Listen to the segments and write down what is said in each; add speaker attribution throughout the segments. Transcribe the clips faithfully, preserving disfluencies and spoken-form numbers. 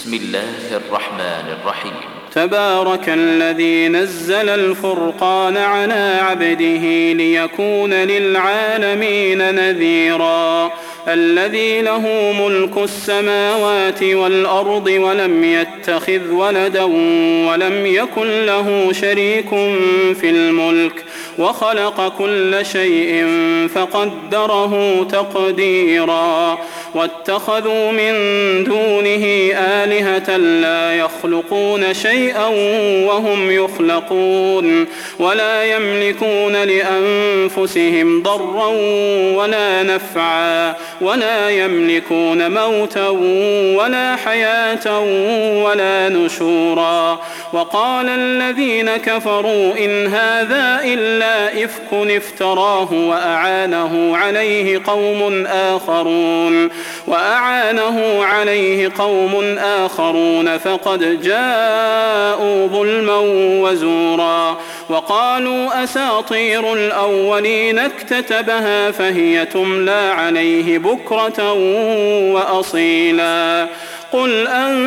Speaker 1: بسم الله الرحمن الرحيم.
Speaker 2: تبارك الذي نزل الفرقان على عبده ليكون للعالمين نذيرا. الذي له ملك السماوات والأرض ولم يتخذ ولدا ولم يكن له شريك في الملك وخلق كل شيء فقدره تقديرا. واتخذوا من دونه آلهة لا يخلقون شيئا وهم يخلقون ولا يملكون لأنفسهم ضرا ولا نفعا ولا يملكون موتا ولا حياة ولا نشورا. وقال الذين كفروا إن هذا إلا إفك افتراه وأعانه عليه قوم آخرون وأعانه عليه قوم آخرون فقد جاءوا ظلما وزورا. وقالوا أساطير الأولين اكتتبها فهي تملى عليه بكرة وأصيلا. قل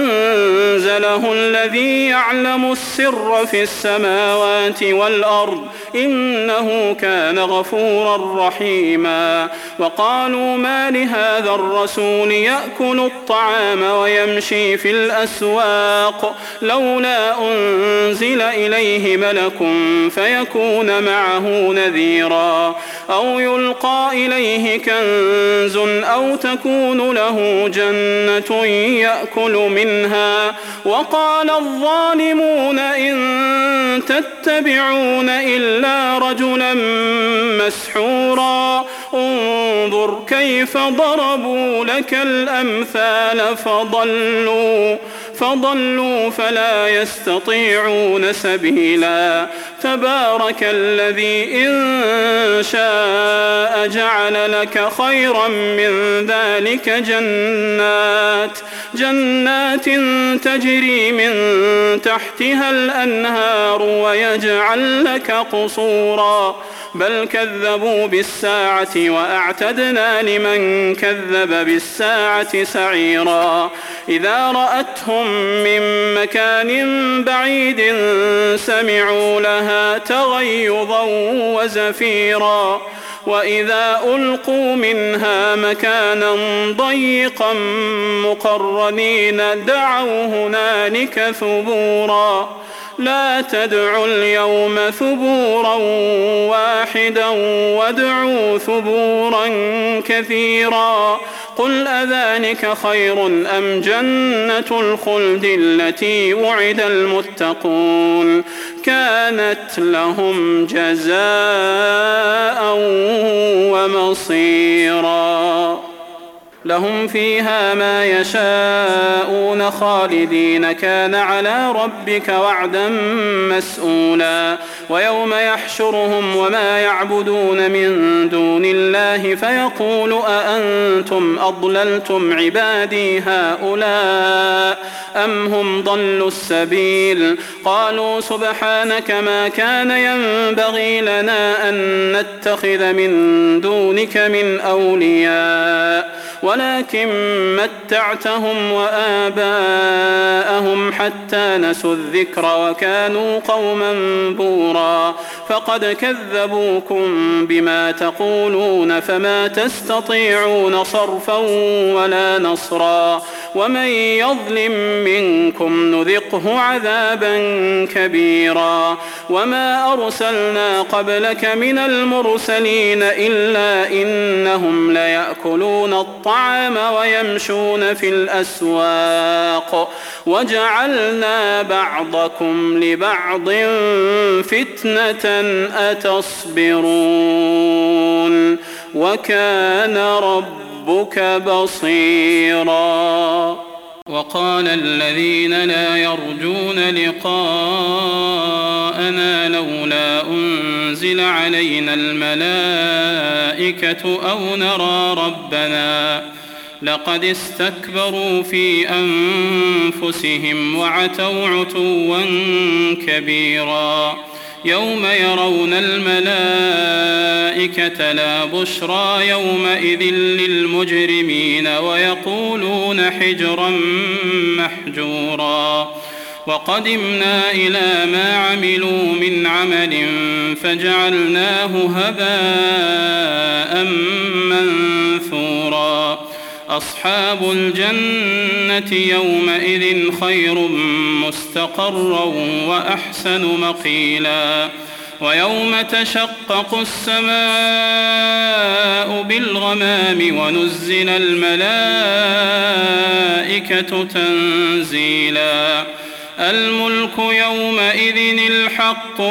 Speaker 2: أنزله الذي يعلم السر في السماوات والأرض إنه كان غفورا رحيما. وقالوا ما لهذا الرسول يأكل الطعام ويمشي في الأسواق لولا أنزل إليه ملك فيكون معه نذيرا أو يلقى إليه كنز أو تكون له جنة يأكل منها. وقال الظالمون إن تتبعون إلا رجلا مسحورا. انظر كيف ضربوا لك الأمثال فضلوا فضلوا فلا يستطيعون سبيلا. تبارك الذي إن شاء جعل لك خيرا من ذلك جنات جنات تجري من تحتها الأنهار ويجعل لك قصورا بل كذبوا بالساعة وأعتدنا لمن كذب بالساعة سعيرا. إذا رأتهم من مكان بعيد سمعوا لها تغيظا وزفيرا وإذا ألقوا منها مكانا ضيقا مقرنين دعوا هنالك ثبورا. لا تدعوا اليوم ثبورا واحدا وادعوا ثبورا كثيرا. قل أذلك خير أم جنة الخلد التي وعد المتقون كانت لهم جزاء ومصيرا. لهم فيها ما يشاءون خالدين كان على ربك وعدا مسئولا. ويوم يحشرهم وما يعبدون من دون الله فيقول أأنتم أضللتم عبادي هؤلاء أم هم ضلوا السبيل. قالوا سبحانك ما كان ينبغي لنا أن نتخذ من دونك من أولياء ولكن متعتهم وآباءهم حتى نسوا الذكر وكانوا قوما بورا. فقد كذبوكم بما تقولون فما تستطيعون صرفا ولا نصرا. ومن يظلم منكم نذقه عذابا كبيرا. وما أرسلنا قبلك من المرسلين إلا إنهم ليأكلون الطعام ويمشون في الأسواق وجعلنا بعضكم لبعض فتنة أتصبرون وكان ربك بصيرا. وقال الذين لا يرجون لقاءنا لولا أنزل علينا الملائكة أو نرى ربنا لقد استكبروا في أنفسهم وعتوا عتوا كبيرا. يوم يرون الملائكة لا بشرى يومئذ للمجرمين ويقولون حجرا محجورا وقدمنا إلى ما عملوا من عمل فجعلناه هباء منثورا أصحاب الجنة يومئذ خير مستقرا وأحسن مقيلا ويوم تشقق السماء بالغمام ونزل الملائكة تنزيلا الملك يومئذ الحق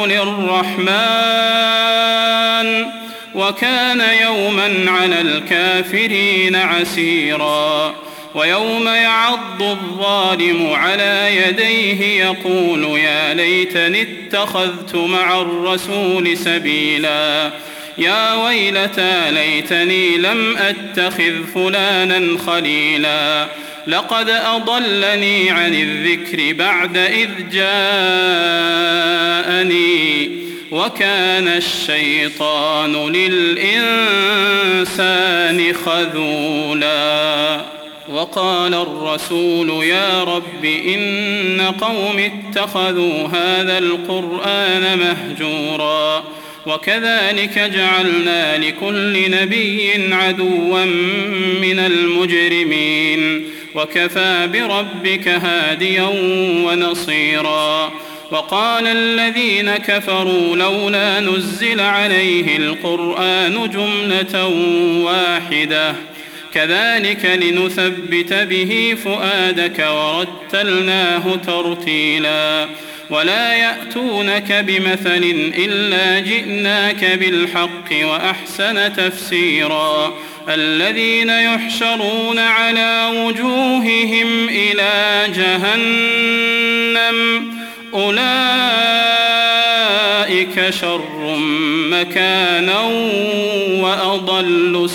Speaker 2: للرحمن وكان يوما على الكافرين عسيرا ويوم يعض الظالم على يديه يقول يا ليتني اتخذت مع الرسول سبيلا يا ويلتى ليتني لم أتخذ فلانا خليلا لقد أضلني عن الذكر بعد إذ جاءني وكان الشيطان للإنسان خذولا وقال الرسول يا رب إن قوم اتخذوا هذا القرآن مهجورا وكذلك جعلنا لكل نبي عدوا من المجرمين وكفى بربك هاديا ونصيرا وقال الذين كفروا لولا نزل عليه القرآن جملة واحدة كذلك لنثبت به فؤادك ورتلناه ترتيلا ولا يأتونك بمثل إلا جئناك بالحق وأحسن تفسيرا الذين يحشرون على وجوههم إلى جهنم أولئك شر مكانا وأضل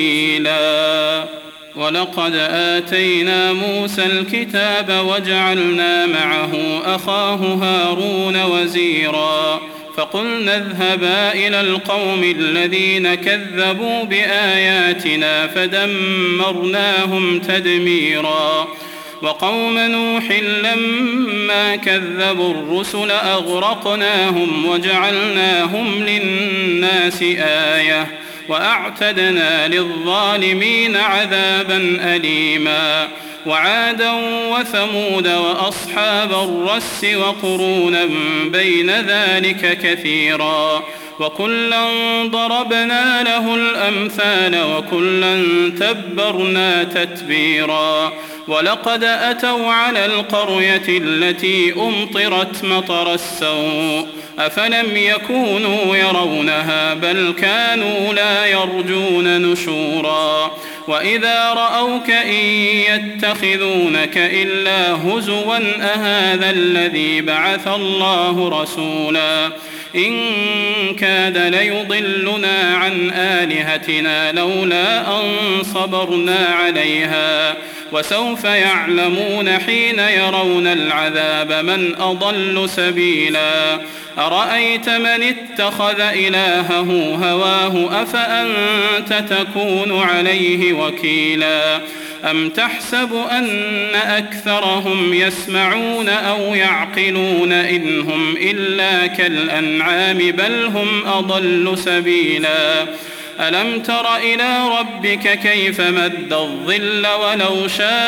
Speaker 2: سبيلا ولقد آتينا موسى الكتاب وجعلنا معه أخاه هارون وزيرا فقلنا اذهبا إلى القوم الذين كذبوا بآياتنا فدمرناهم تدميرا وقوم نوح لما كذبوا الرسل أغرقناهم وجعلناهم للناس آية وأعتدنا للظالمين عذابا أليما وعادا وثمود وأصحاب الرس وقرونا بين ذلك كثيرا وكلا ضربنا له الأمثال وكلا تبرنا تتبيرا ولقد أتوا على القرية التي أمطرت مطر السوء أفلم يكونوا يرونها بل كانوا لا يرجون نشورا وإذا رأوك إن يتخذونك إلا هزوا أهذا الذي بعث الله رسولا إن كاد ليضلنا عن آلهتنا لولا أن صبرنا عليها وسوف يعلمون حين يرون العذاب من أضل سبيلا أرأيت من اتخذ إلهه هواه أفأنت تكون عليه وكيلا أم تحسب أن أكثرهم يسمعون أو يعقلون إن هم إلا كالأنعام بل هم أضل سبيلا ألم تر إلى ربك كيف مد الظل ولو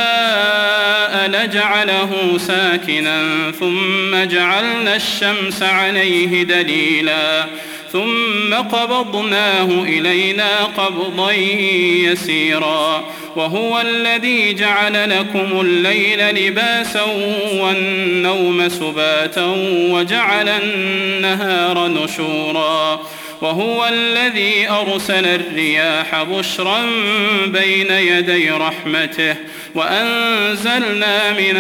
Speaker 2: شاء لجعله ساكنا ثم جعلنا الشمس عليه دليلا ثم قبضناه إلينا قبضا يسيرا وهو الذي جعل لكم الليل لباسا والنوم سباتا وجعل النهار نشورا وهو الذي أرسل الرياح بشرا بين يدي رحمته وأنزلنا من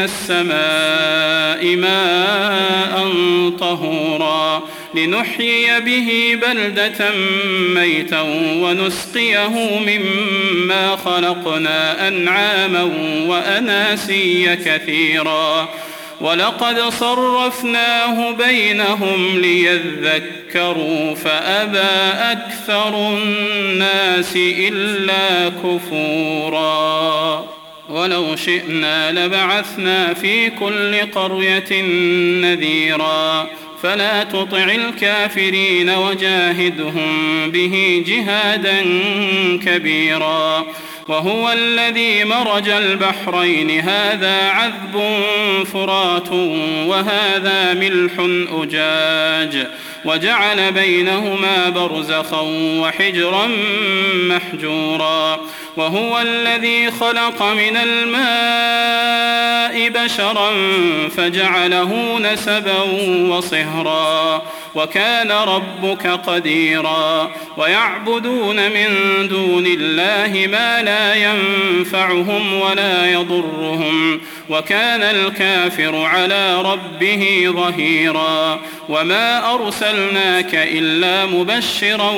Speaker 2: السماء ماء طهورا لنحيي به بلدة ميتا ونسقيه مما خلقنا أنعاما وأناسيا كثيرا ولقد صرفناه بينهم ليذكروا فأبى أكثر الناس إلا كفورا ولو شئنا لبعثنا في كل قرية نذيرا فلا تطع الكافرين وجاهدهم به جهادا كبيرا وهو الذي مرج البحرين هذا عذب فرات وهذا ملح أجاج وجعل بينهما برزخا وحجرا محجورا وهو الذي خلق من الماء بشرا فجعله نسبا وصهرا وكان ربك قديرا ويعبدون من دون الله ما لا ينفعهم ولا يضرهم وكان الكافر على ربه ظهيرا وما أرسلناك إلا مبشرا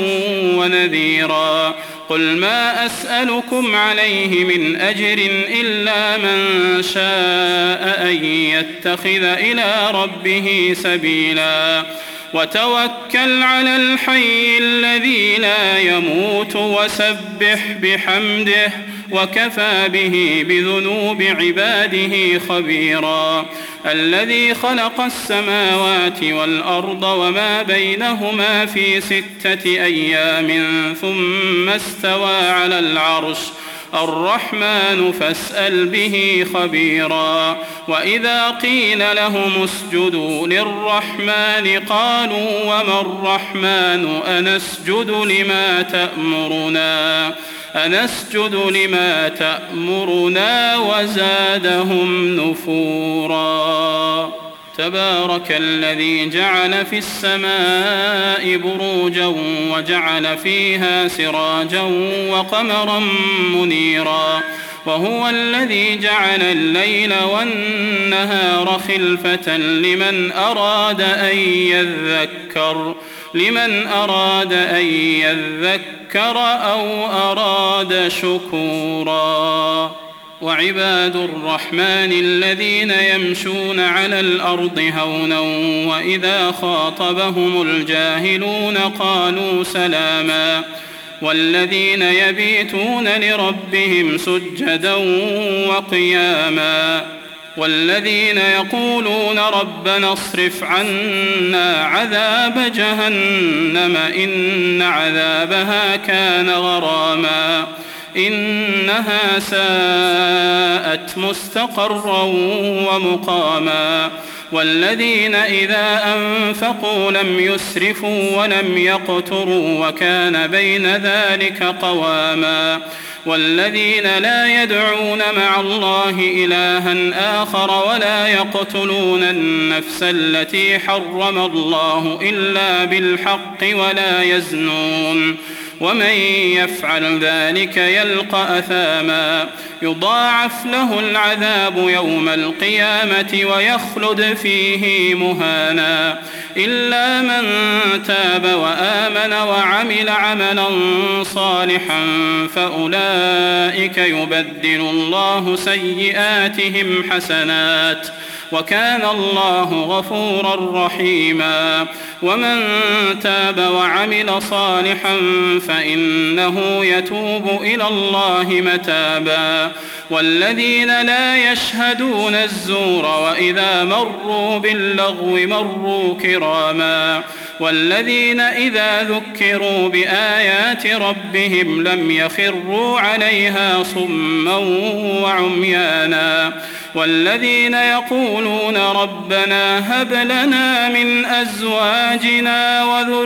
Speaker 2: ونذيرا قل ما أسألكم عليه من أجر إلا من شاء أن يتخذ إلى ربه سبيلا وتوكل على الحي الذي لا يموت وسبح بحمده وكفى به بذنوب عباده خبيرا الذي خلق السماوات والأرض وما بينهما في ستة أيام ثم استوى على العرش الرحمن فاسأل به خبيرا وإذا قيل لهم اسجدوا للرحمن قالوا وما الرحمن أنسجد لما تأمرنا أنسجد لما تأمرنا وزادهم نفورا تبارك الذي جعل في السماء بروجا وجعل فيها سراجا وقمرا منيرا وهو الذي جعل الليل والنهار خلفة لمن أراد أن يذكر لمن أراد أن يذكر أو أراد شكورا وعباد الرحمن الذين يمشون على الأرض هونا وإذا خاطبهم الجاهلون قالوا سلاما والذين يبيتون لربهم سجدا وقياما والذين يقولون ربنا اصرف عنا عذاب جهنم إن عذابها كان غراما إنها ساءت مستقرا ومقاما والذين إذا أنفقوا لم يسرفوا ولم يقتروا وكان بين ذلك قواما والذين لا يدعون مع الله إلها آخر ولا يقتلون النفس التي حرم الله إلا بالحق ولا يزنون ومن يفعل ذلك يلقى أثاما يضاعف له العذاب يوم القيامة ويخلد فيه مهانا إلا من تاب وآمن وعمل عملا صالحا فأولئك يبدل الله سيئاتهم حسنات وكان الله غفورا رحيما ومن تاب وعمل صالحا فإنه يتوب إلى الله متابا والذين لا يشهدون الزور وإذا مروا باللغو مروا كراما والذين إذا ذكروا بآيات ربهم لم يخروا عليها صما وعميانا والذين يقولون ربنا هب لنا من أزواجنا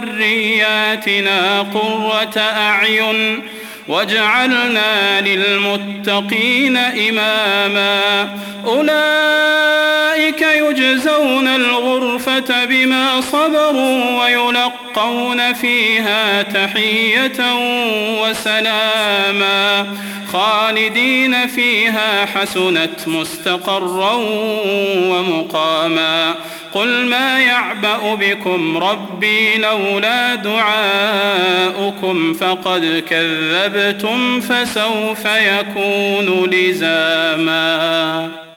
Speaker 2: وذرياتنا قرة أعين واجعلنا للمتقين إماما أولئك يجزون الغرفة بما صبروا ويلقون فيها تحية وسلاما خالدين فيها حسنت مستقرا ومقاما قل ما يعبأ بكم ربي لولا دعاؤكم فقد كذبتم فسوف يكون لزاما.